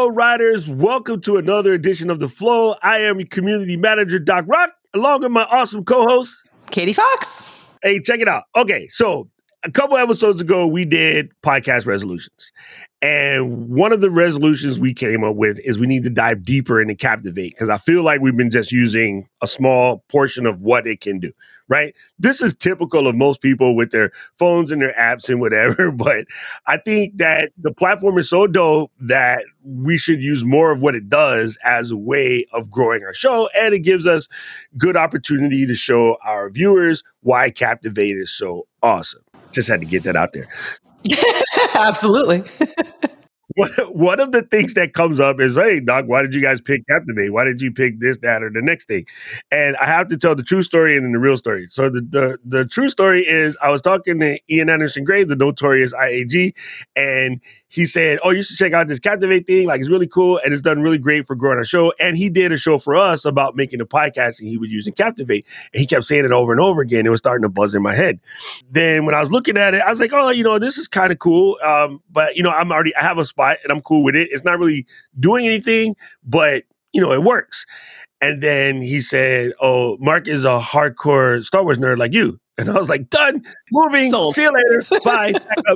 Flow Riders, welcome to another edition of The Flow. I am your community manager, Doc Rock, along with my awesome co-host, Katie Fox. Hey, check it out. Okay, so a couple episodes ago, we did podcast resolutions. And one of the resolutions we came up with is we need to dive deeper into Captivate because I feel like we've been just using a small portion of what it can do, right? This is typical of most people with their phones and their apps and whatever, but I think that the platform is so dope that we should use more of what it does as a way of growing our show, and it gives us good opportunity to show our viewers why Captivate is so awesome. Just had to get that out there. Absolutely. One of the things that comes up is, hey, Doc, why did you guys pick Captivate? Why did you pick this, that, or the next thing? And I have to tell the true story and then the real story. So the true story is I was talking to Ian Anderson Gray, the notorious IAG, and he said, oh, you should check out this Captivate thing. Like, it's really cool, and it's done really great for growing our show. And he did a show for us about making a podcast, and he was using Captivate. And he kept saying it over and over again. It was starting to buzz in my head. Then when I was looking at it, I was like, oh, this is kind of cool. But, I have a spot, and I'm cool with it. It's not really doing anything, but, it works. And then he said, oh, Mark is a hardcore Star Wars nerd like you. And I was like, done, moving, Sold. See you later, bye.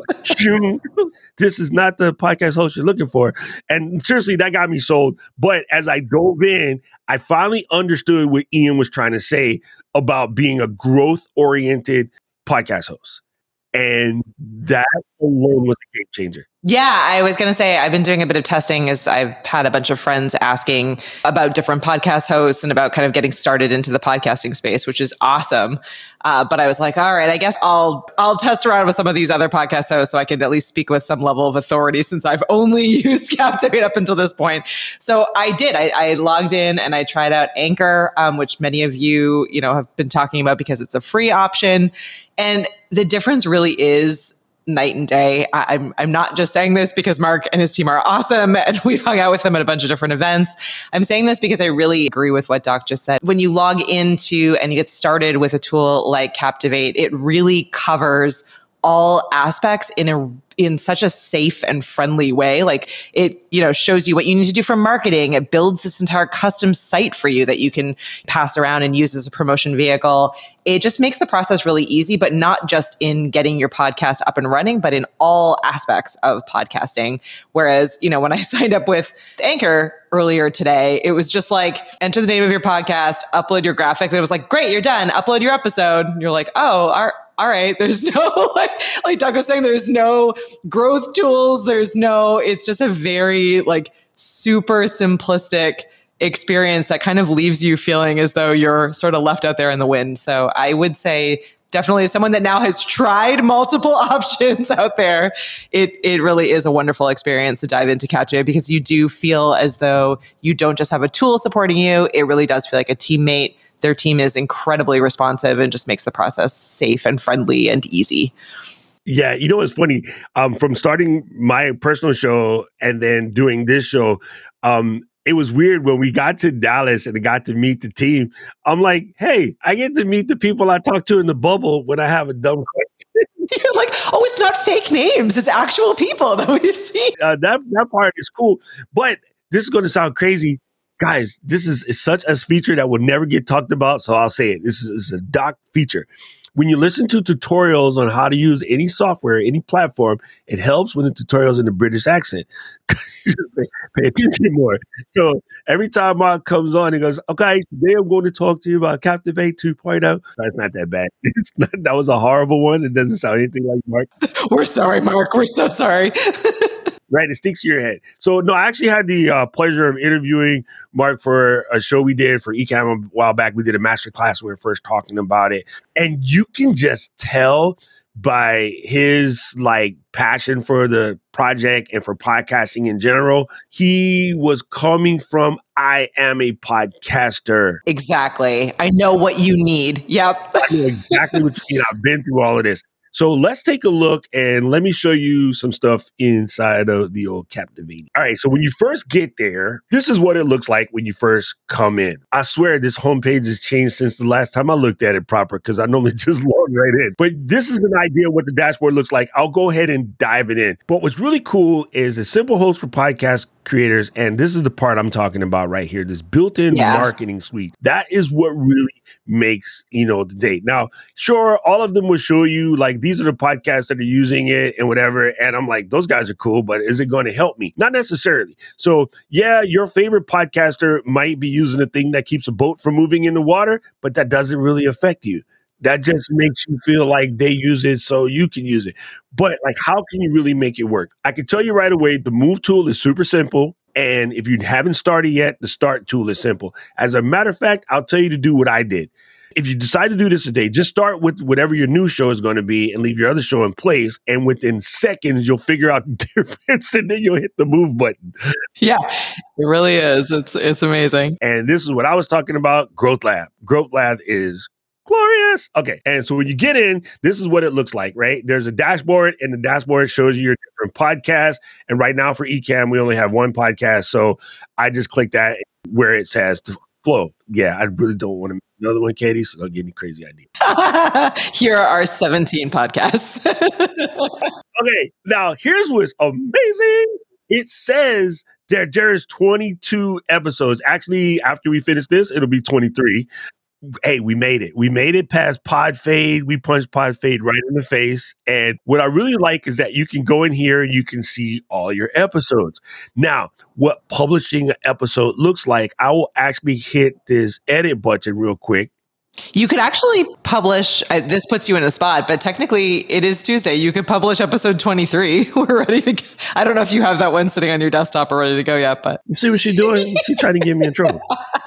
This is not the podcast host you're looking for. And seriously, that got me sold. But as I dove in, I finally understood what Ian was trying to say about being a growth-oriented podcast host. And that alone was a game changer. Yeah, I was going to say I've been doing a bit of testing as I've had a bunch of friends asking about different podcast hosts and about kind of getting started into the podcasting space, which is awesome. But I was like, all right, I guess I'll test around with some of these other podcast hosts so I can at least speak with some level of authority since I've only used Captivate up until this point. So I did. I logged in and I tried out Anchor, which many of you, have been talking about because it's a free option. And the difference really is night and day. I'm not just saying this because Mark and his team are awesome and we've hung out with them at a bunch of different events. I'm saying this because I really agree with what Doc just said. When you log into and you get started with a tool like Captivate, it really covers all aspects in such a safe and friendly way. Like it, shows you what you need to do for marketing. It builds this entire custom site for you that you can pass around and use as a promotion vehicle. It just makes the process really easy, but not just in getting your podcast up and running, but in all aspects of podcasting. Whereas, when I signed up with Anchor earlier today, it was just like, enter the name of your podcast, upload your graphic. It was like, great, you're done. Upload your episode. And you're like, oh, all right, there's no, like Doug was saying, there's no growth tools. It's just a very super simplistic experience that kind of leaves you feeling as though you're sort of left out there in the wind. So I would say definitely as someone that now has tried multiple options out there, it really is a wonderful experience to dive into Captivate because you do feel as though you don't just have a tool supporting you. It really does feel like a teammate. Their team is incredibly responsive and just makes the process safe and friendly and easy. Yeah, it's funny. From starting my personal show and then doing this show, it was weird when we got to Dallas and I got to meet the team. I'm like, hey, I get to meet the people I talk to in the bubble when I have a dumb question. You're like, oh, it's not fake names. It's actual people that we've seen. That part is cool. But this is going to sound crazy. Guys, this is such a feature that will never get talked about, so I'll say it. This is a Doc feature. When you listen to tutorials on how to use any software, any platform, it helps when the tutorial's in a British accent. Pay attention more. So every time Mark comes on, he goes, okay, today I'm going to talk to you about Captivate 2.0. That's not that bad. That was a horrible one. It doesn't sound anything like Mark. We're sorry, Mark. We're so sorry. Right, it sticks to your head. So, no, I actually had the pleasure of interviewing Mark for a show we did for Ecamm a while back. We did a masterclass. We were first talking about it. And you can just tell by his passion for the project and for podcasting in general, he was coming from, I am a podcaster. Exactly. I know what you need. Yep. I know exactly what you need. I've been through all of this. So let's take a look and let me show you some stuff inside of the old Captivate. All right, so when you first get there, this is what it looks like when you first come in. I swear this homepage has changed since the last time I looked at it proper because I normally just log right in. But this is an idea of what the dashboard looks like. I'll go ahead and dive it in. But what's really cool is a simple host for podcast creators, and this is the part I'm talking about right here, this built-in Yeah. marketing suite. That is what really makes, the day. Now, sure, all of them will show you like these are the podcasts that are using it and whatever. And I'm like, those guys are cool, but is it going to help me? Not necessarily. So yeah, your favorite podcaster might be using a thing that keeps a boat from moving in the water, but that doesn't really affect you. That just makes you feel like they use it so you can use it. But like, how can you really make it work? I can tell you right away, the Move tool is super simple. And if you haven't started yet, the Start tool is simple. As a matter of fact, I'll tell you to do what I did. If you decide to do this today, just start with whatever your new show is going to be and leave your other show in place. And within seconds, you'll figure out the difference and then you'll hit the move button. Yeah, it really is. It's amazing. And this is what I was talking about, Growth Lab. Growth Lab is glorious. Okay. And so when you get in, this is what it looks like, right? There's a dashboard, and the dashboard shows you your different podcasts. And right now for Ecamm, we only have one podcast. So I just click that where it says to flow. Yeah, I really don't want to make another one, Katie, so don't get any crazy ideas. Here are our 17 podcasts. Okay. Now here's what's amazing. It says there's 22 episodes. Actually, after we finish this, it'll be 23. Hey, we made it. We made it past Pod Fade. We punched Pod Fade right in the face. And what I really like is that you can go in here and you can see all your episodes. Now, what publishing an episode looks like, I will actually hit this edit button real quick. You could actually publish, this puts you in a spot, but technically it is Tuesday. You could publish episode 23. We're ready to go. I don't know if you have that one sitting on your desktop or ready to go yet, but. You see what she's doing? She's trying to get me in trouble.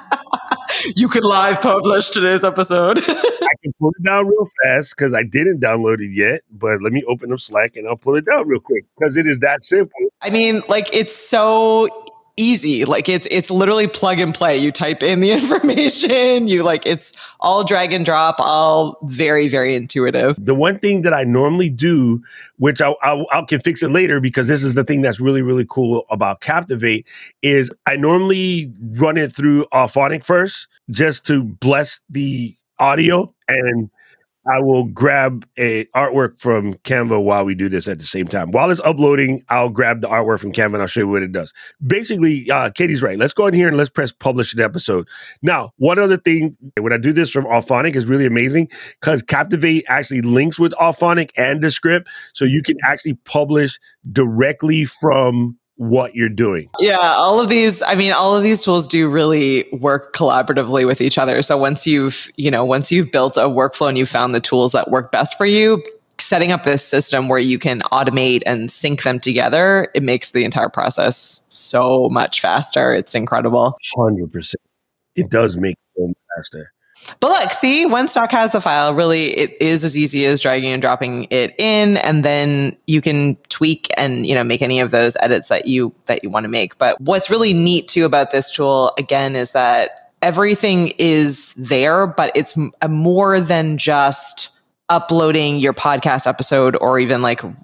You could live publish today's episode. I can pull it down real fast because I didn't download it yet, but let me open up Slack and I'll pull it down real quick because it is that simple. I mean, like, it's so easy. Like, it's literally plug and play. You type in the information, it's all drag and drop, all very, very intuitive. The one thing that I normally do, which I can fix it later because this is the thing that's really, really cool about Captivate, is I normally run it through Auphonic first just to bless the audio, and I will grab a artwork from Canva while we do this at the same time. While it's uploading, I'll grab the artwork from Canva and I'll show you what it does. Basically, Katie's right. Let's go in here and let's press publish an episode. Now, one other thing, when I do this from Auphonic is really amazing because Captivate actually links with Auphonic and Descript. So you can actually publish directly from what you're doing. Yeah, all of these tools do really work collaboratively with each other. So once you've built a workflow and you found the tools that work best for you, setting up this system where you can automate and sync them together, it makes the entire process so much faster. It's incredible. 100%. It does make it so much faster. But look, see, when Stock has the file, really, it is as easy as dragging and dropping it in, and then you can tweak and make any of those edits that you want to make. But what's really neat too about this tool, again, is that everything is there, but it's more than just uploading your podcast episode or even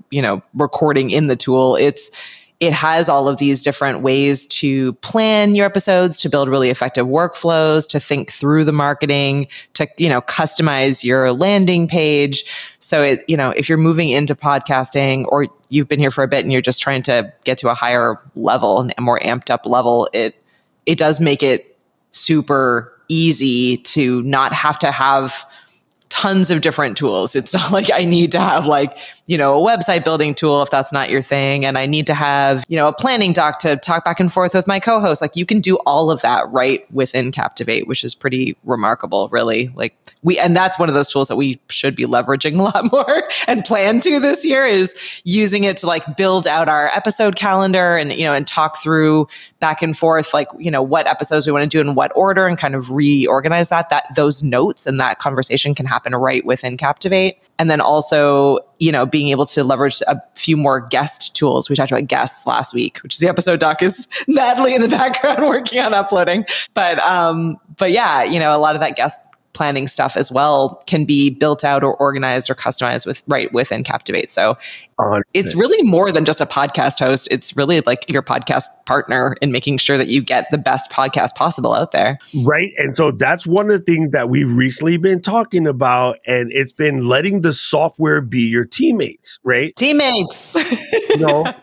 recording in the tool. It has all of these different ways to plan your episodes, to build really effective workflows, to think through the marketing, to, customize your landing page. So if you're moving into podcasting or you've been here for a bit and you're just trying to get to a higher level and a more amped up level, it does make it super easy to not have to have tons of different tools. It's not like I need to have a website building tool if that's not your thing. And I need to have, a planning doc to talk back and forth with my co-host. You can do all of that right within Captivate, which is pretty remarkable, really. And that's one of those tools that we should be leveraging a lot more and plan to this year, is using it to build out our episode calendar and talk through back and forth, what episodes we want to do in what order and kind of reorganize that those notes and that conversation can happen right within Captivate. And then also, being able to leverage a few more guest tools. We talked about guests last week, which is the episode doc is madly in the background working on uploading. But yeah, a lot of that guest planning stuff as well can be built out or organized or customized right within Captivate. So it's really more than just a podcast host. It's really your podcast partner in making sure that you get the best podcast possible out there. Right. And so that's one of the things that we've recently been talking about. And it's been letting the software be your teammates, right? Teammates.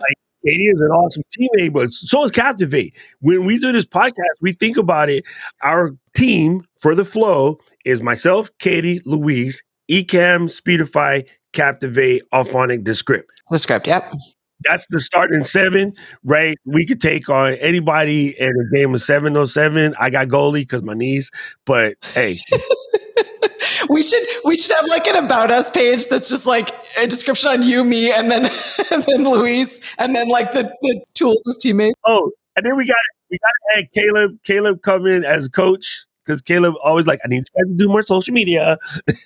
Katie is an awesome teammate, but so is Captivate. When we do this podcast, we think about it. Our team for the flow is myself, Katie, Louise, Ecamm, Speedify, Captivate, Alphonic, Descript. Descript, yep. That's the starting 7, right? We could take on anybody in a game of 7-on-7. I got goalie because my knees, but hey. We should have like an about us page that's just like a description on you, me, and then Luis, and then like the tools as teammates. Oh, and then we got to add Caleb. Caleb come in as coach because Caleb always like, I need you guys to do more social media.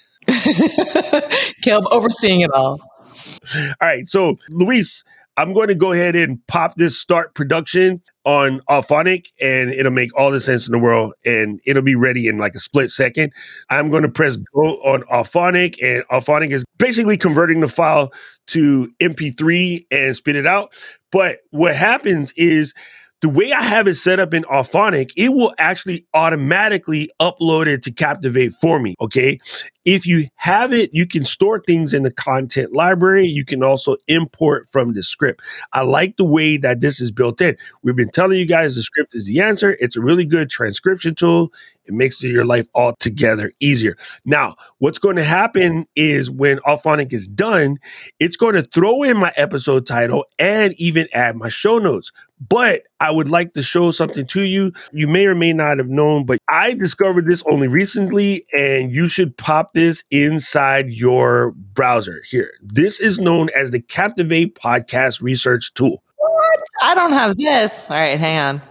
Caleb overseeing it all. All right, so Luis, I'm going to go ahead and pop this start production on Alphonic, and it'll make all the sense in the world, and it'll be ready in like a split second. I'm going to press go on Alphonic, and Alphonic is basically converting the file to MP3 and spit it out. But what happens is the way I have it set up in Alphonic, it will actually automatically upload it to Captivate for me, okay? If you have it, you can store things in the content library. You can also import from Descript. I like the way that this is built in. We've been telling you guys Descript is the answer. It's a really good transcription tool. It makes your life altogether easier. Now, what's going to happen is when Alphonic is done, it's going to throw in my episode title and even add my show notes. But I would like to show something to you. You may or may not have known, but I discovered this only recently, and you should pop this inside your browser. Here, this is known as the Captivate Podcast Research Tool. What? I don't have this. All right, hang on.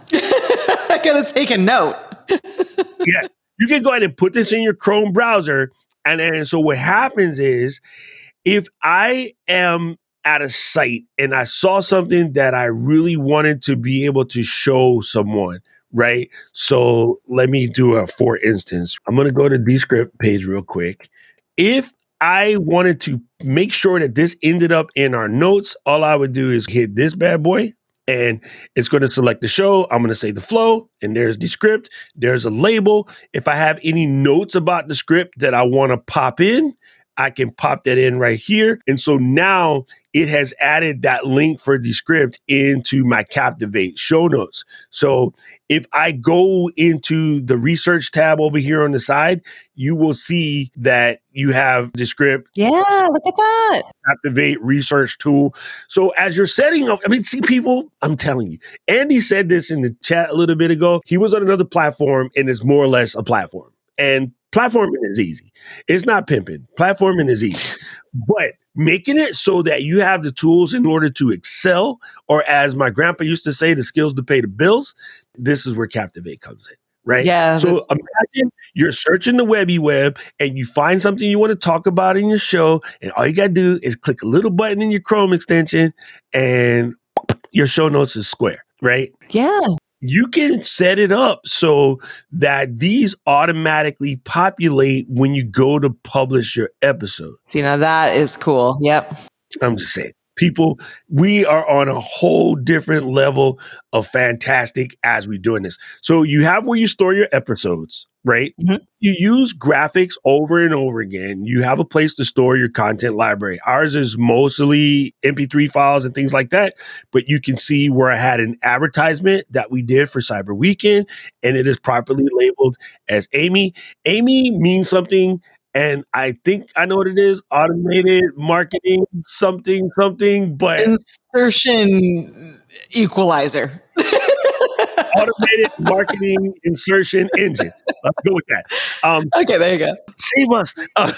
I gotta take a note. Yeah, you can go ahead and put this in your Chrome browser. And then, so what happens is if I am at a site and I saw something that I really wanted to be able to show someone, right? So let me do a for instance. I'm going to go to Descript page real quick. If I wanted to make sure that this ended up in our notes, all I would do is hit this bad boy. And it's going to select the show. I'm going to say the flow, and there's Descript. There's a label. If I have any notes about the script that I want to pop in, I can pop that in right here. And so now it has added that link for Descript into my Captivate show notes. So if I go into the research tab over here on the side, you will see that you have Descript. Yeah, look at that. Captivate research tool. So as you're setting up, I mean, see people, I'm telling you, Andy said this in the chat a little bit ago. He was on another platform and it's more or less a platform. And platforming is easy. It's not pimping. Platforming is easy. But making it so that you have the tools in order to excel, or as my grandpa used to say, the skills to pay the bills, this is where Captivate comes in, right? Yeah. So imagine you're searching the web and you find something you want to talk about in your show, and all you got to do is click a little button in your Chrome extension and your show notes is square, right? Yeah. You can set it up so that these automatically populate when you go to publish your episode. See, now that is cool. Yep. I'm just saying, people, we are on a whole different level of fantastic as we're doing this. So you have where you store your episodes, right? Mm-hmm. You use graphics over and over again. You have a place to store your content library. Ours is mostly MP3 files and things like that, but you can see where I had an advertisement that we did for Cyber Weekend, and it is properly labeled as Amy. Amy means something, and I think I know what it is. Automated marketing, something, but insertion equalizer. Automated marketing insertion engine. Let's go with that. Okay, there you go. Save us.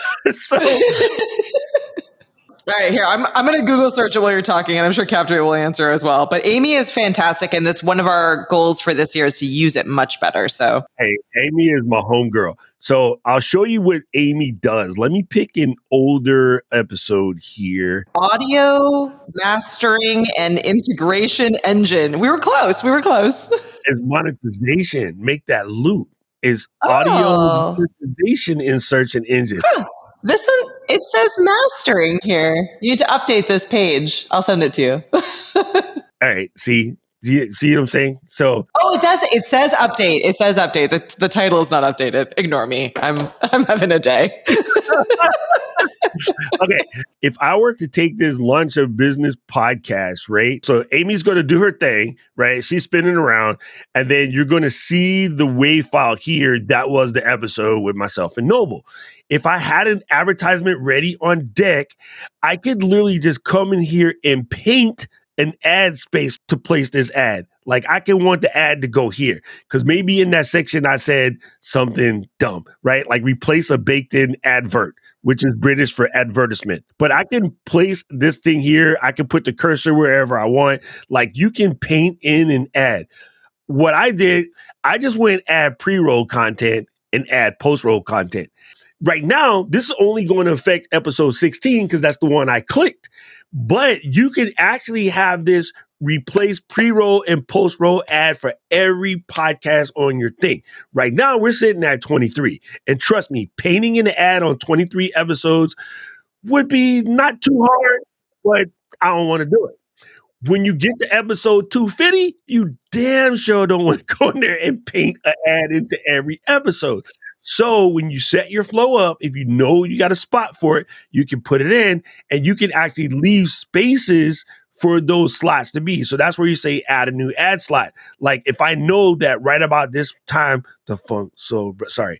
All right, here, I'm going to Google search it while you're talking, and I'm sure Captivate will answer as well. But Amy is fantastic, and that's one of our goals for this year is to use it much better. So, hey, Amy is my homegirl. So I'll show you what Amy does. Let me pick an older episode here. Audio mastering and integration engine. We were close. It's monetization. Make that loop. Is audio monetization insertion engine. Huh. This one, it says mastering here. You need to update this page. I'll send it to you. All right. See, See what I'm saying? So, oh, it does. It says update. It says update. The title is not updated. Ignore me. I'm having a day. okay, if I were to take this Launch a Business podcast, right? So Amy's going to do her thing, right? She's spinning around, and then you're going to see the WAV file here. That was the episode with myself and Noble. If I had an advertisement ready on deck, I could literally just come in here and paint an ad space to place this ad. Like I can want the ad to go here because maybe in that section I said something dumb, right? Like replace a baked in advert, which is British for advertisement. But I can place this thing here. I can put the cursor wherever I want. Like you can paint in an ad. What I did, I just went add pre-roll content and add post-roll content. Right now, this is only going to affect episode 16 because that's the one I clicked. But you can actually have this replace pre-roll and post-roll ad for every podcast on your thing. Right now, we're sitting at 23. And trust me, painting an ad on 23 episodes would be not too hard, but I don't want to do it. When you get to episode 250, you damn sure don't want to go in there and paint an ad into every episode. So when you set your flow up, if you know you got a spot for it, you can put it in and you can actually leave spaces for those slots to be. So that's where you say add a new ad slot. Like if I know that right about this time, sorry.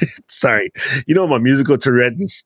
You know, my musical Tourette is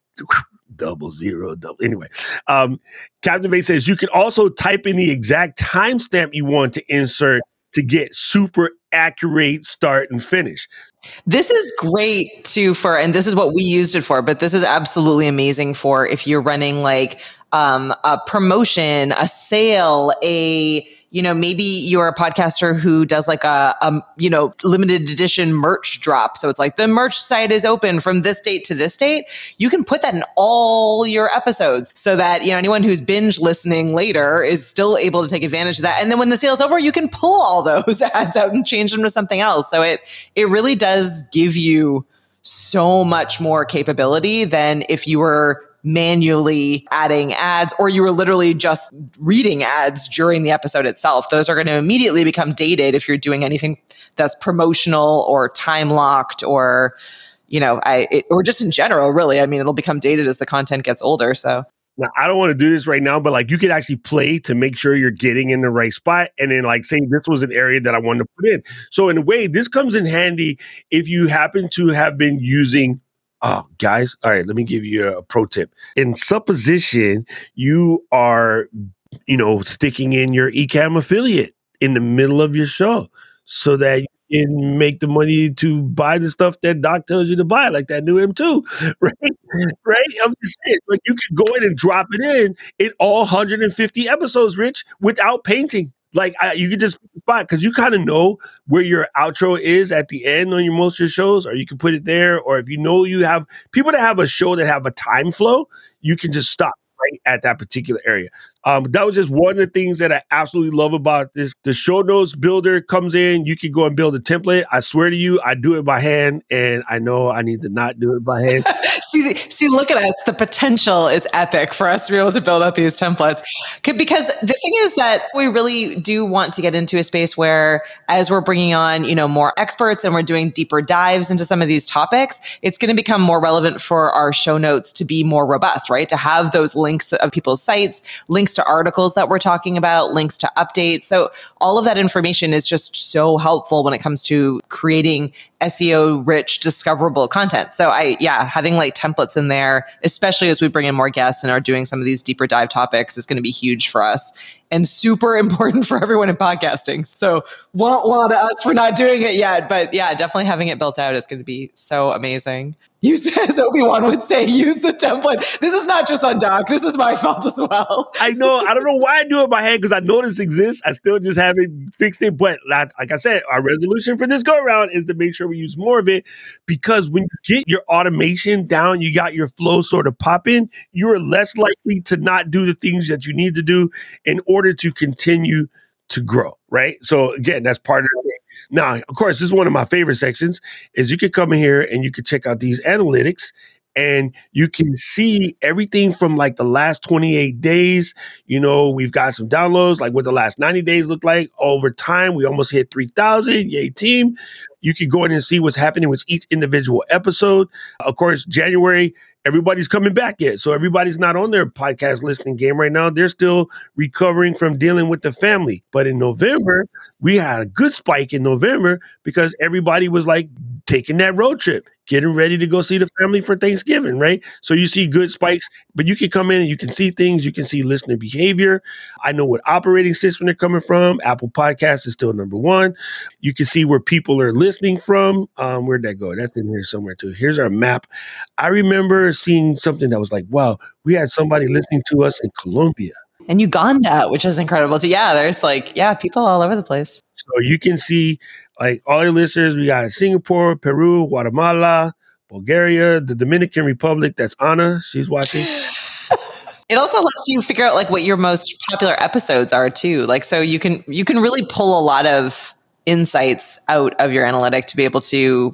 00. Anyway, Captivate says you can also type in the exact timestamp you want to insert to get super accurate start and finish. This is great too and this is what we used it for, but this is absolutely amazing for if you're running like a promotion, a sale, maybe you're a podcaster who does like a limited edition merch drop. So it's like the merch site is open from this date to this date. You can put that in all your episodes so that, anyone who's binge listening later is still able to take advantage of that. And then when the sale's over, you can pull all those ads out and change them to something else. So it really does give you so much more capability than if you were manually adding ads or you were literally just reading ads during the episode itself. Those are going to immediately become dated if you're doing anything that's promotional or time locked or, or just in general, really. I mean, it'll become dated as the content gets older. So now, I don't want to do this right now, but like you could actually play to make sure you're getting in the right spot and then like saying this was an area that I wanted to put in. So in a way, this comes in handy if you happen to have been using guys, all right, let me give you a pro tip. In supposition, you are, sticking in your Ecamm affiliate in the middle of your show so that you can make the money to buy the stuff that Doc tells you to buy, like that new M2, right? Right? I'm just saying, like you can go in and drop it in all 150 episodes, Rich, without painting. Like you could just spot because you kind of know where your outro is at the end on most of your shows, or you can put it there. Or if you know you have people that have a show that have a time flow, you can just stop right at that particular area. That was just one of the things that I absolutely love about this. The show notes builder comes in. You can go and build a template. I swear to you, I do it by hand, and I know I need to not do it by hand. See, look at us. The potential is epic for us to be able to build out these templates. Because the thing is that we really do want to get into a space where, as we're bringing on, more experts and we're doing deeper dives into some of these topics, it's going to become more relevant for our show notes to be more robust, right? To have those links of people's sites, links to articles that we're talking about, links to updates. So all of that information is just so helpful when it comes to creating SEO rich, discoverable content. So having like templates in there, especially as we bring in more guests and are doing some of these deeper dive topics, is going to be huge for us and super important for everyone in podcasting. So want us for not doing it yet, but yeah, definitely having it built out is going to be so amazing. Use, as Obi-Wan would say, use the template. This is not just on Doc. This is my fault as well. I know. I don't know why I do it by hand because I know this exists. I still just haven't fixed it. But like I said, our resolution for this go around is to make sure we use more of it because when you get your automation down, you got your flow sort of popping, you are less likely to not do the things that you need to do in order to continue to grow, right? So again, that's part of it. Now, of course, this is one of my favorite sections is you could come in here and you could check out these analytics And you can see everything from like the last 28 days. We've got some downloads, like what the last 90 days look like. Over time, we almost hit 3,000. Yay, team. You can go in and see what's happening with each individual episode. Of course, January, everybody's coming back yet. So everybody's not on their podcast listening game right now. They're still recovering from dealing with the family. But in November, we had a good spike in November because everybody was like taking that road trip, getting ready to go see the family for Thanksgiving, right? So you see good spikes, but you can come in and you can see things. You can see listener behavior. I know what operating system they're coming from. Apple Podcasts is still number one. You can see where people are listening from. Where'd that go? That's in here somewhere too. Here's our map. I remember seeing something that was like, wow, we had somebody listening to us in Colombia. And Uganda, which is incredible. So yeah, there's people all over the place. So you can see like all your listeners. We got Singapore, Peru, Guatemala, Bulgaria, the Dominican Republic. That's Anna. She's watching. It also lets you figure out like what your most popular episodes are too. Like, so you can really pull a lot of insights out of your analytic to be able to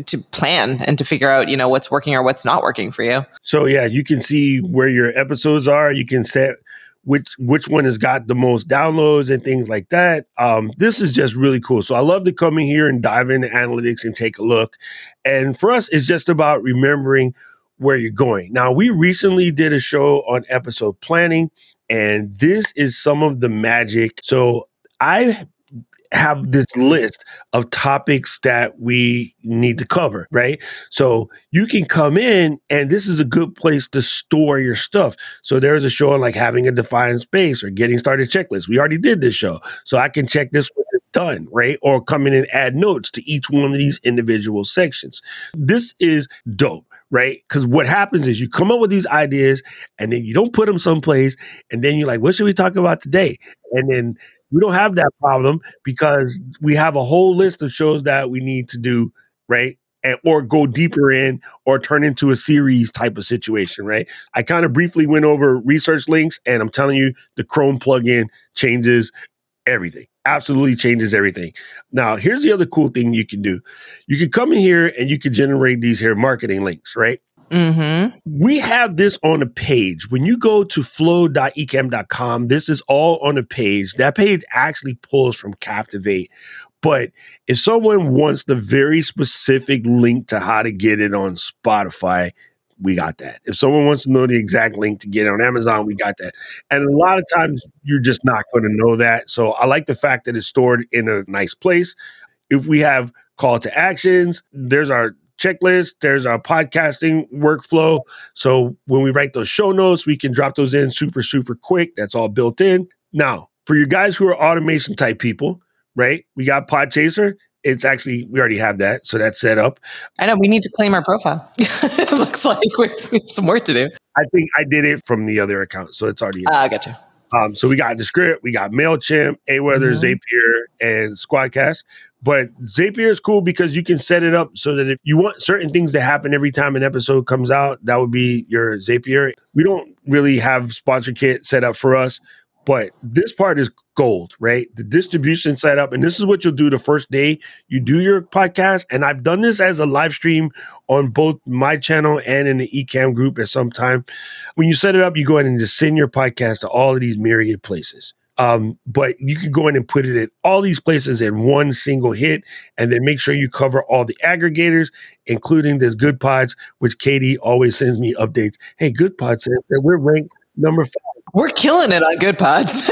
plan and to figure out, what's working or what's not working for you. So yeah, you can see where your episodes are. You can set which one has got the most downloads and things like that. This is just really cool. So I love to come in here and dive into analytics and take a look. And for us, it's just about remembering where you're going. Now, we recently did a show on episode planning, and this is some of the magic. So I have this list of topics that we need to cover, right? So you can come in and this is a good place to store your stuff. So there's a show on like having a defined space or getting started checklist. We already did this show. So I can check this when it's done, right? Or come in and add notes to each one of these individual sections. This is dope. Right? Because what happens is you come up with these ideas and then you don't put them someplace. And then you're like, what should we talk about today? And then we don't have that problem because we have a whole list of shows that we need to do, right? Or go deeper in or turn into a series type of situation, right? I kind of briefly went over research links and I'm telling you, the Chrome plugin changes everything. Absolutely changes everything. Now, here's the other cool thing you can do. You can come in here and you can generate these here marketing links, right? Mm-hmm. We have this on a page. When you go to flow.ecamm.com, this is all on a page. That page actually pulls from Captivate. But if someone wants the very specific link to how to get it on Spotify, we got that. If someone wants to know the exact link to get it on Amazon, we got that. And a lot of times you're just not going to know that. So I like the fact that it's stored in a nice place. If we have call to actions, there's our checklist, there's our podcasting workflow. So when we write those show notes, we can drop those in super, super quick. That's all built in. Now, for you guys who are automation type people, right? We got Podchaser. It's actually, we already have that. So that's set up. I know we need to claim our profile. It looks like we have some work to do. I think I did it from the other account. So it's already in. I gotcha. So we got Descript, we got MailChimp, Aweather, Zapier, and Squadcast. But Zapier is cool because you can set it up so that if you want certain things to happen every time an episode comes out, that would be your Zapier. We don't really have Sponsor Kit set up for us, but this part is gold, right? The distribution setup, and this is what you'll do the first day you do your podcast. And I've done this as a live stream on both my channel and in the Ecamm group at some time. When you set it up, you go in and just send your podcast to all of these myriad places. But you can go in and put it in all these places in one single hit, and then make sure you cover all the aggregators, including this Good Pods, which Katie always sends me updates. Hey, Good Pods says that we're ranked number 5. We're killing it on Good Pods.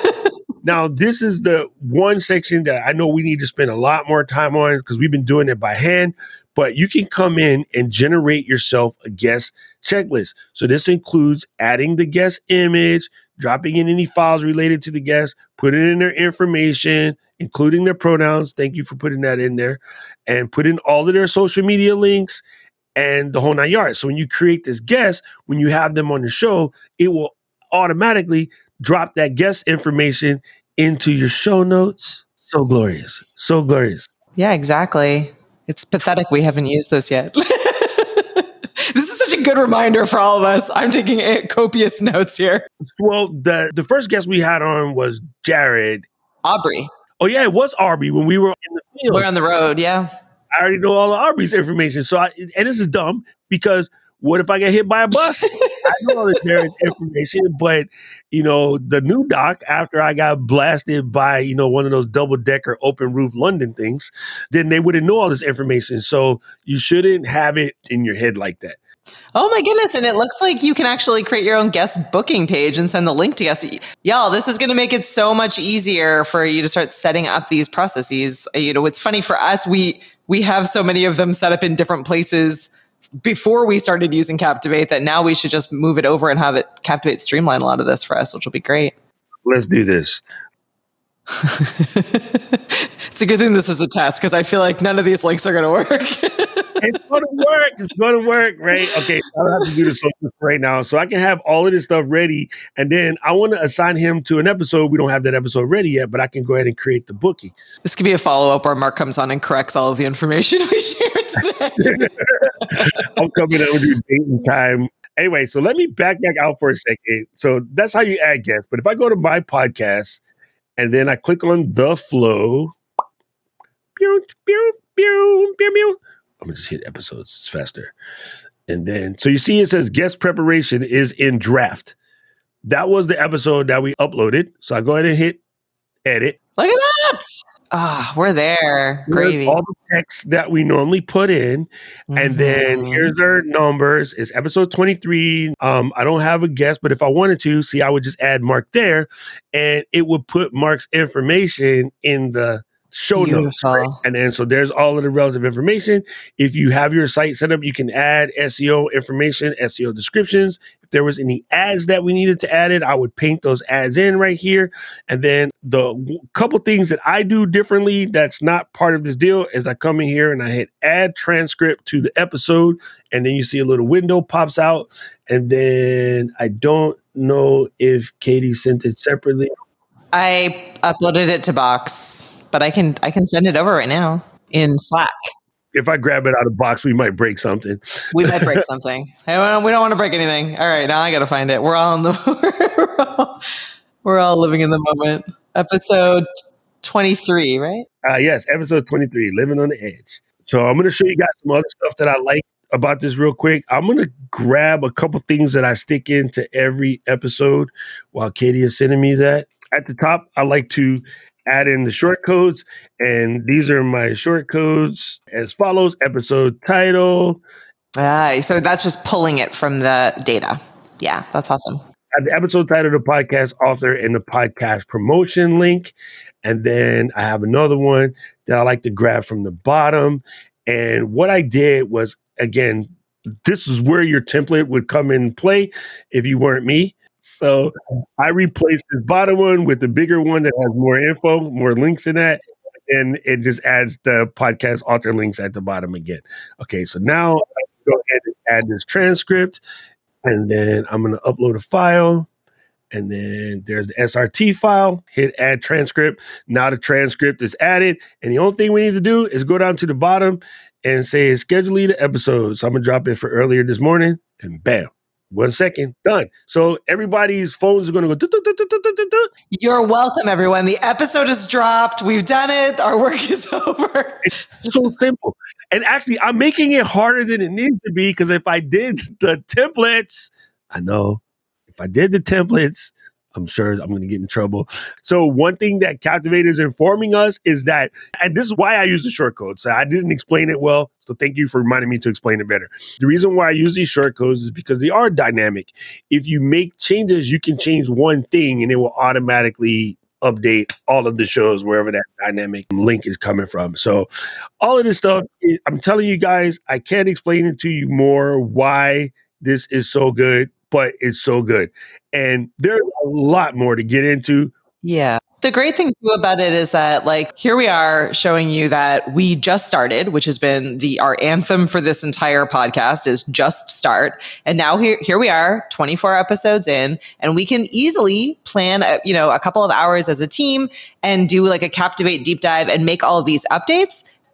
Now, this is the one section that I know we need to spend a lot more time on because we've been doing it by hand, but you can come in and generate yourself a guest checklist. So this includes adding the guest image, dropping in any files related to the guest, putting in their information, including their pronouns. Thank you for putting that in there, and put in all of their social media links and the whole 9 yards. So when you create this guest, when you have them on the show, it will automatically drop that guest information into your show notes. So glorious. So glorious. Yeah, exactly. It's pathetic we haven't used this yet. This is such a good reminder for all of us. I'm taking copious notes here. Well, the first guest we had on was Jared. Aubrey. Oh, yeah, it was Aubrey when we were in the field. We're on the road, yeah. I already know all of Aubrey's information. And this is dumb because What if I get hit by a bus? I know that there is information, but the new doc, after I got blasted by, one of those double-decker open roof London things, then they wouldn't know all this information. So you shouldn't have it in your head like that. Oh my goodness. And it looks like you can actually create your own guest booking page and send the link to guests. Y'all, this is going to make it so much easier for you to start setting up these processes. It's funny for us, we have so many of them set up in different places before we started using Captivate that now we should just move it over and have it Captivate streamline a lot of this for us, which will be great. Let's do this. It's a good thing this is a test because I feel like none of these links are going to work. It's going to work. It's going to work, right? Okay, I don't have to do this right now. So I can have all of this stuff ready. And then I want to assign him to an episode. We don't have that episode ready yet, but I can go ahead and create the booking. This could be a follow-up where Mark comes on and corrects all of the information we shared today. I'm coming out with your date and time. Anyway, so let me back out for a second. So that's how you add guests. But if I go to my podcast and then I click on the flow, I'm going to just hit episodes. It's faster. And then, so you see it says guest preparation is in draft. That was the episode that we uploaded. So I go ahead and hit edit. Look at that. We're there. Gravy. All the text that we normally put in. Mm-hmm. And then here's their numbers. It's episode 23. I don't have a guest, but if I wanted to, see, I would just add Mark there and it would put Mark's information in the show notes. Right? And then so there's all of the relative information. If you have your site set up, you can add SEO information, SEO descriptions. If there was any ads that we needed to add it, I would paint those ads in right here. And then the couple things that I do differently that's not part of this deal is I come in here and I hit add transcript to the episode. And then you see a little window pops out. And then I don't know if Katie sent it separately. I uploaded it to Box. But I can send it over right now in Slack. If I grab it out of Box, we might break something. We might break something. Hey, we don't want to break anything. All right, now I got to find it. We're all we're all living in the moment. Episode 23, right? Yes, episode 23, Living on the Edge. So I'm going to show you guys some other stuff that I like about this real quick. I'm going to grab a couple things that I stick into every episode while Katie is sending me that. At the top, I like to add in the short codes, and these are my short codes as follows: episode title. So that's just pulling it from the data. Yeah, that's awesome. The episode title, the podcast author, and the podcast promotion link. And then I have another one that I like to grab from the bottom. And what I did was, again, this is where your template would come in play if you weren't me. So I replaced this bottom one with the bigger one that has more info, more links in that. And it just adds the podcast author links at the bottom again. Okay, so now I can go ahead and add this transcript. And then I'm going to upload a file. And then there's the SRT file. Hit add transcript. Now the transcript is added. And the only thing we need to do is go down to the bottom and say schedule the episode. So I'm going to drop it for earlier this morning. And bam. 1 second, done. So everybody's phones are going to go. You're welcome, everyone. The episode is dropped. We've done it. Our work is over. It's so simple. And actually, I'm making it harder than it needs to be because if I did the templates, I know if I did the templates, I'm sure I'm going to get in trouble. So one thing that Captivate is informing us is that, and this is why I use the short codes. So I didn't explain it well. So thank you for reminding me to explain it better. The reason why I use these short codes is because they are dynamic. If you make changes, you can change one thing and it will automatically update all of the shows wherever that dynamic link is coming from. So all of this stuff, I'm telling you guys, I can't explain it to you more why this is so good, but it's so good. And there's a lot more to get into. Yeah. The great thing too about it is that, like, here we are showing you that we just started, which has been our anthem for this entire podcast is just start. And now here we are 24 episodes in, and we can easily plan, a couple of hours as a team and do like a Captivate deep dive and make all of these updates.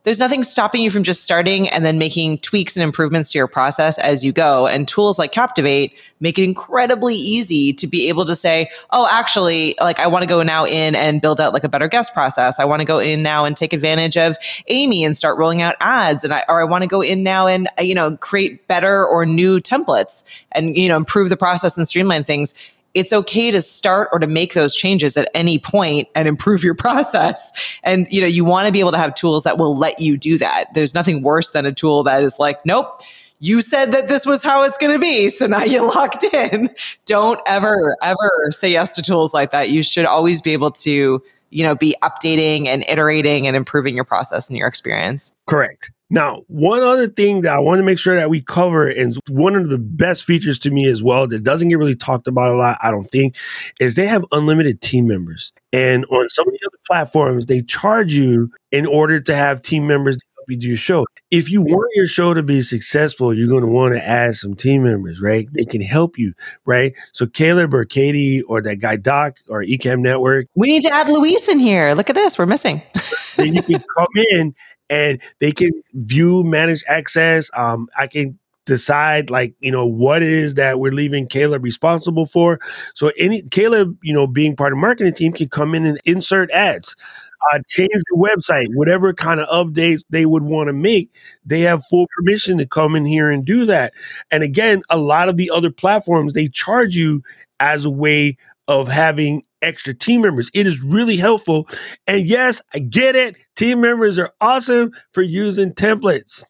there's nothing stopping you from just starting and then making tweaks and improvements to your process as you go. And tools like Captivate make it incredibly easy to be able to say, oh, actually, like I want to go now in and build out like a better guest process. I want to go in now and take advantage of Amy and start rolling out ads. Or I want to go in now and, create better or new templates and, improve the process and streamline things. It's okay to start or to make those changes at any point and improve your process. And, you want to be able to have tools that will let you do that. There's nothing worse than a tool that is like, nope, you said that this was how it's going to be. So now you're locked in. Don't ever say yes to tools like that. You should always be able to, be updating and iterating and improving your process and your experience. Correct. Now, one other thing that I want to make sure that we cover, and one of the best features to me as well, that doesn't get really talked about a lot, I don't think, is they have unlimited team members. And on some of the other platforms, they charge you in order to have team members to help you do your show. If you want your show to be successful, you're going to want to add some team members, right? They can help you, right? So Caleb or Katie or that guy Doc or Ecamm Network. We need to add Luis in here. Look at this. We're missing. Then you can come in and they can view, manage access. I can decide what it is that we're leaving Caleb responsible for. So Caleb, being part of the marketing team can come in and insert ads, change the website, whatever kind of updates they would want to make. They have full permission to come in here and do that. And again, a lot of the other platforms, they charge you as a way of having extra team members. It is really helpful. And yes, I get it. Team members are awesome for using templates.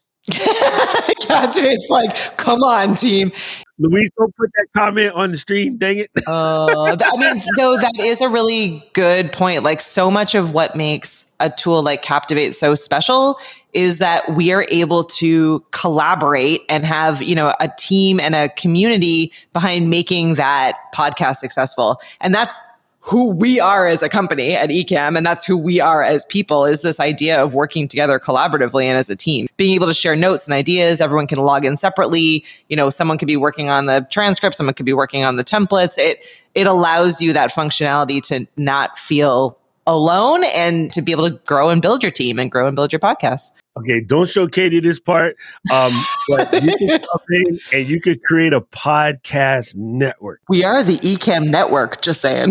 It's like, come on, team. Luis, don't put that comment on the stream. Dang it. Though that is a really good point. Like so much of what makes a tool like Captivate so special is that we are able to collaborate and have, a team and a community behind making that podcast successful. And that's who we are as a company at Ecamm, and that's who we are as people, is this idea of working together collaboratively and as a team. Being able to share notes and ideas, everyone can log in separately. Someone could be working on the transcript, someone could be working on the templates. It allows you that functionality to not feel alone and to be able to grow and build your team and grow and build your podcast. Okay, don't show Katie this part, but you can come in and you could create a podcast network. We are the Ecamm Network, just saying.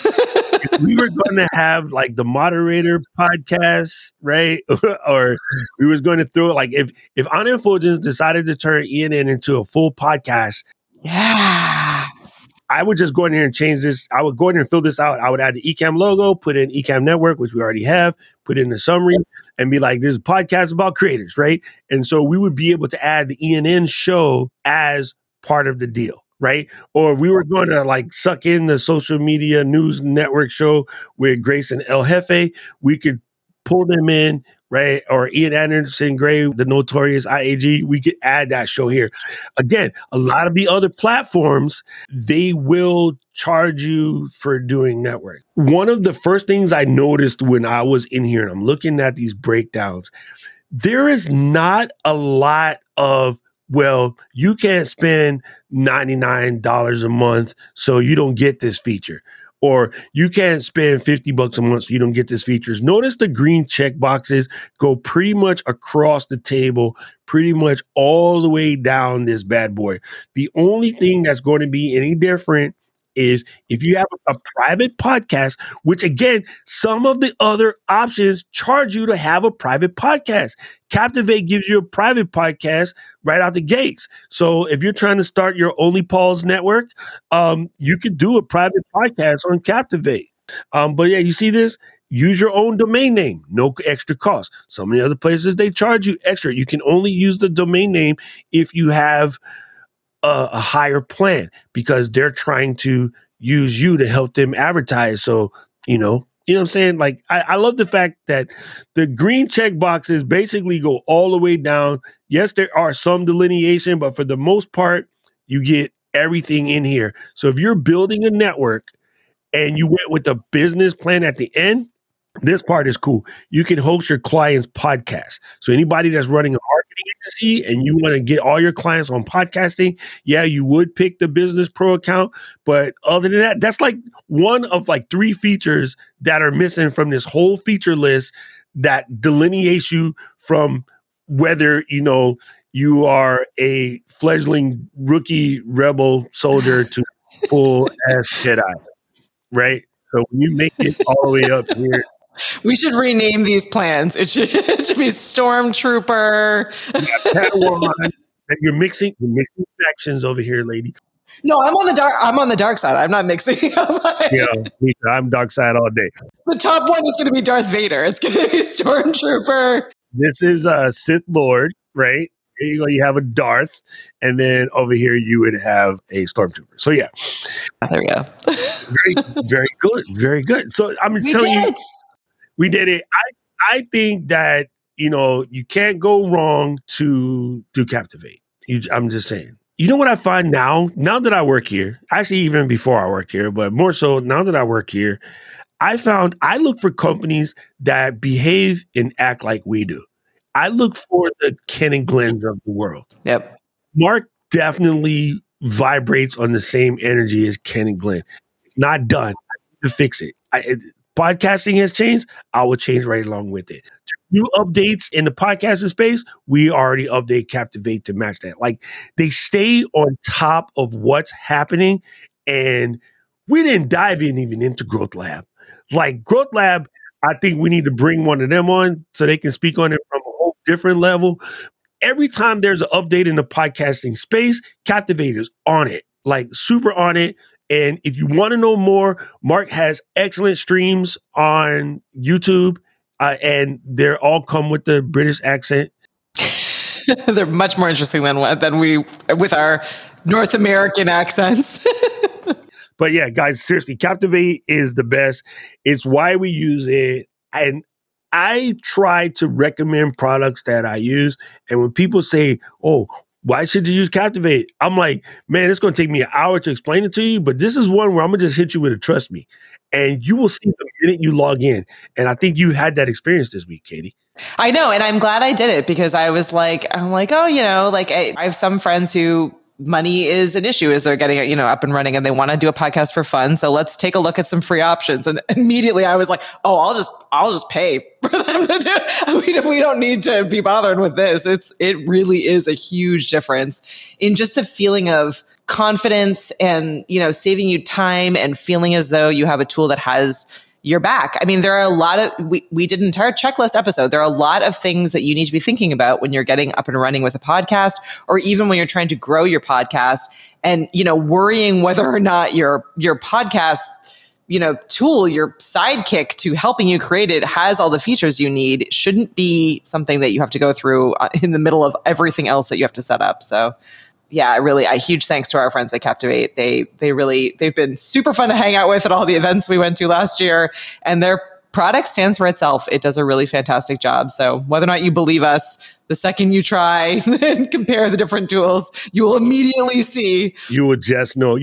If we were going to have like the moderator podcast, right? Or we was going to throw it like if Uninfluencers decided to turn ENN into a full podcast. Yeah. I would just go in here and change this. I would go in here and fill this out. I would add the Ecamm logo, put in Ecamm Network, which we already have, put in the summary, and be like, this is a podcast about creators, right? And so we would be able to add the ENN show as part of the deal, right? Or we were going to like suck in the social media news network show with Grace and El Jefe. We could pull them in, right? Or Ian Anderson Gray, the notorious IAG, we could add that show here. Again, a lot of the other platforms, they will charge you for doing network. One of the first things I noticed when I was in here and I'm looking at these breakdowns, there is not a lot of, well, you can't spend $99 a month, so you don't get this feature. Or you can't spend $50 a month so you don't get this features. Notice the green check boxes go pretty much across the table, pretty much all the way down this bad boy. The only thing that's going to be any different is if you have a private podcast, which again, some of the other options charge you to have a private podcast. Captivate gives you a private podcast right out the gates. So if you're trying to start your Only Paul's network, you could do a private podcast on Captivate. But yeah, you see this? Use your own domain name, no extra cost. Some of the other places, they charge you extra. You can only use the domain name if you have a higher plan because they're trying to use you to help them advertise. So, you know what I'm saying? Like, I love the fact that the green check boxes basically go all the way down. Yes, there are some delineation, but for the most part, you get everything in here. So if you're building a network and you went with the business plan at the end, this part is cool. You can host your client's podcast. So anybody that's running a marketing agency and you want to get all your clients on podcasting, yeah, you would pick the Business Pro account. But other than that, that's like one of like 3 features that are missing from this whole feature list that delineates you from whether, you are a fledgling rookie rebel soldier to full ass Jedi, right? So when you make it all the way up here, We should rename these plans. It should be Stormtrooper. Padawan, that you're mixing factions over here, lady. No, I'm on the dark side. I'm not mixing. I'm dark side all day. The top one is going to be Darth Vader. It's going to be Stormtrooper. This is a Sith Lord, right? Here you go. You have a Darth, and then over here you would have a Stormtrooper. So yeah, there we go. very good, very good. So I'm telling you, we did it. I think that you can't go wrong to Captivate. I'm just saying. You know what I find now that I work here, actually even before I work here, but more so now that I work here, I look for companies that behave and act like we do. I look for the Ken and Glens of the world. Yep. Mark definitely vibrates on the same energy as Ken and Glenn. It's not done. I need to fix it. Podcasting has changed. I will change right along with it. New updates in the podcasting space, we already update Captivate to match that. Like, they stay on top of what's happening, and we didn't dive even into Growth Lab. Like, Growth Lab, I think we need to bring one of them on so they can speak on it from a whole different level. Every time there's an update in the podcasting space, Captivate is on it, like super on it. And if you want to know more, Mark has excellent streams on YouTube, and they're all come with the British accent. They're much more interesting than we with our North American accents. But yeah, guys, seriously, Captivate is the best. It's why we use it. And I try to recommend products that I use. And when people say, oh, why should you use Captivate? I'm like, man, it's going to take me an hour to explain it to you. But this is one where I'm going to just hit you with a trust me. And you will see the minute you log in. And I think you had that experience this week, Katie. I know. And I'm glad I did it because I'm like, oh, I have some friends who money is an issue as they're getting up and running and they want to do a podcast for fun. So let's take a look at some free options. And immediately I was like, oh, I'll just pay for them to do it. We don't need to be bothered with this. It really is a huge difference in just the feeling of confidence and, saving you time and feeling as though you have a tool that has your back. I mean, there are a lot of, we did an entire checklist episode. There are a lot of things that you need to be thinking about when you're getting up and running with a podcast, or even when you're trying to grow your podcast and, worrying whether or not your podcast, tool, your sidekick to helping you create it has all the features you need. It shouldn't be something that you have to go through in the middle of everything else that you have to set up. So yeah, really, a huge thanks to our friends at Captivate. They've been super fun to hang out with at all the events we went to last year, and their product stands for itself. It does a really fantastic job. So whether or not you believe us, the second you try and compare the different tools, you will immediately see. You will just know.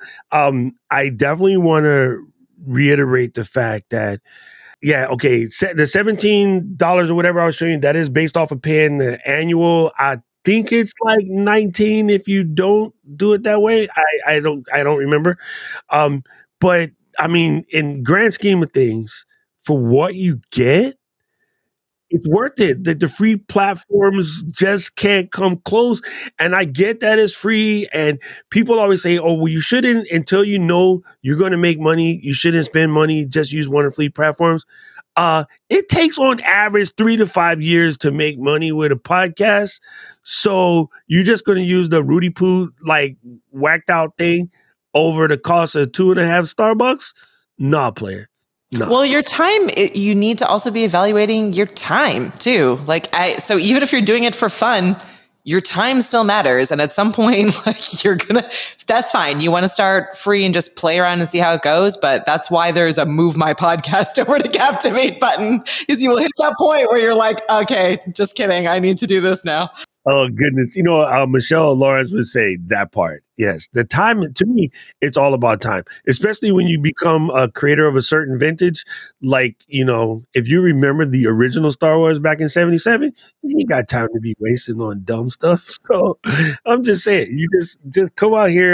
I definitely want to reiterate the fact that, yeah, okay, the $17 or whatever I was showing you, that is based off of paying the annual. I think it's like 19 if you don't do it that way. I don't remember. But I mean, in grand scheme of things, for what you get, it's worth it. The free platforms just can't come close. And I get that it's free. And people always say, oh, well, you shouldn't, until you know you're going to make money, you shouldn't spend money, just use one of the free platforms. It takes on average 3 to 5 years to make money with a podcast. So you're just going to use the Rudy Poo, like, whacked out thing over the cost of 2.5 Starbucks? Nah, player. No. Well, your time, you need to also be evaluating your time too. So even if you're doing it for fun, your time still matters. And at some point, that's fine. You want to start free and just play around and see how it goes. But that's why there's a move my podcast over to Captivate button, is you will hit that point where you're like, okay, just kidding. I need to do this now. Oh, goodness. Michelle Lawrence would say that part. Yes. The time, to me, it's all about time, especially when you become a creator of a certain vintage. Like, if you remember the original Star Wars back in 77, you ain't got time to be wasting on dumb stuff. So I'm just saying, you just come out here,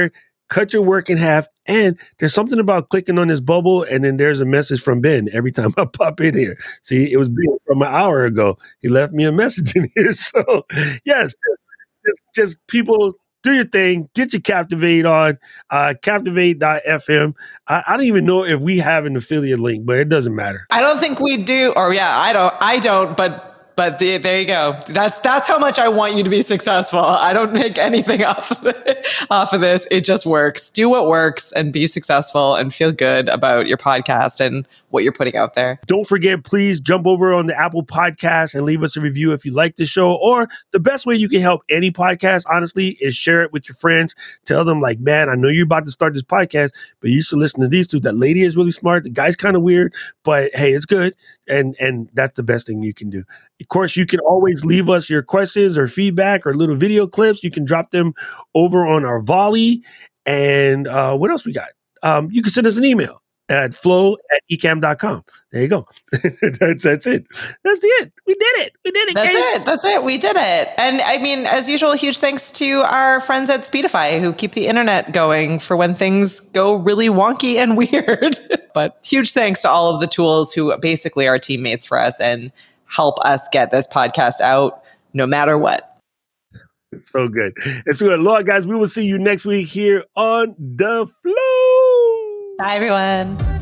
cut your work in half. And there's something about clicking on this bubble, and then there's a message from Ben every time I pop in here. See, it was Ben from an hour ago. He left me a message in here. So, yes, just people do your thing. Get your Captivate on, captivate.fm. I don't even know if we have an affiliate link, but it doesn't matter. I don't think we do. Or yeah, I don't, but there you go. That's how much I want you to be successful. I don't make anything off of this. It just works. Do what works and be successful and feel good about your podcast and what you're putting out there. Don't forget, please jump over on the Apple Podcast and leave us a review if you like the show. Or the best way you can help any podcast, honestly, is share it with your friends. Tell them, like, man, I know you're about to start this podcast, but you should listen to these two. That lady is really smart. The guy's kind of weird, but hey, it's good. And that's the best thing you can do. Of course, you can always leave us your questions or feedback or little video clips. You can drop them over on our Volley. And what else we got? You can send us an email at flow@ecam.com. There you go. That's it. That's it. We did it. That's it. We did it. And I mean, as usual, huge thanks to our friends at Speedify who keep the internet going for when things go really wonky and weird. But huge thanks to all of the tools who basically are teammates for us and help us get this podcast out no matter what. It's so good. It's good. Lord, guys, we will see you next week here on The Flow. Bye, everyone.